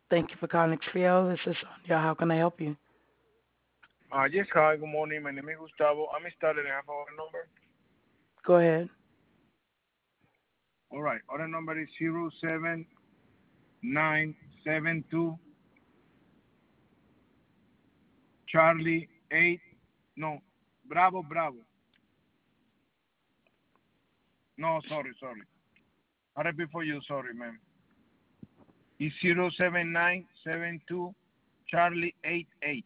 Thank you for calling XPO. This is Sonia. How can I help you? Yes, hi, good morning. My name is Gustavo. I'm starting. I have order number. Go ahead. All right, order number is 07972 Charlie 8. No, Bravo, Bravo. No, sorry. I repeat for you, sorry, ma'am. It's 07972 Charlie 88.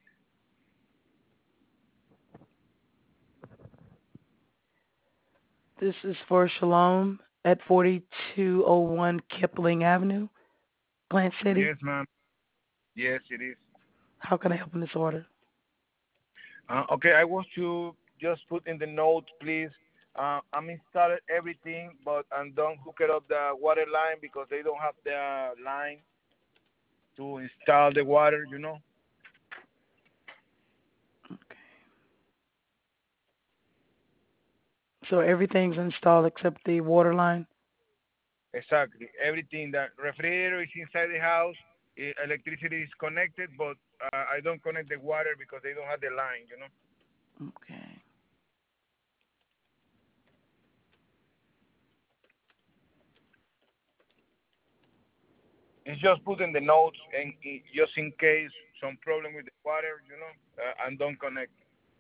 This is for Shalom at 4201 Kipling Avenue, Plant City. Yes, ma'am. Yes, it is. How can I help in this order? Okay, I want to just put in the note, please. I'm installed everything, but I don't hook it up the water line because they don't have the line to install the water. Okay. So everything's installed except the water line? Exactly. Everything that refrigerator is inside the house, electricity is connected, but I don't connect the water because they don't have the line. Okay. It's just putting the notes and just in case some problem with the water, and don't connect.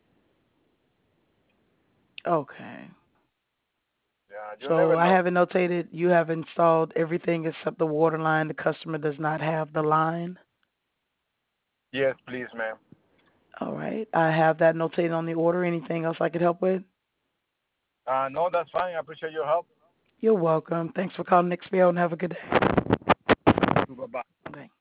Okay. Yeah, you So never I know. have it notated you have installed everything except the water line. The customer does not have the line. Yes, please, ma'am. All right. I have that notated on the order. Anything else I could help with? No, that's fine. I appreciate your help. You're welcome. Thanks for calling XPO and have a good day. Bye bye. Bye.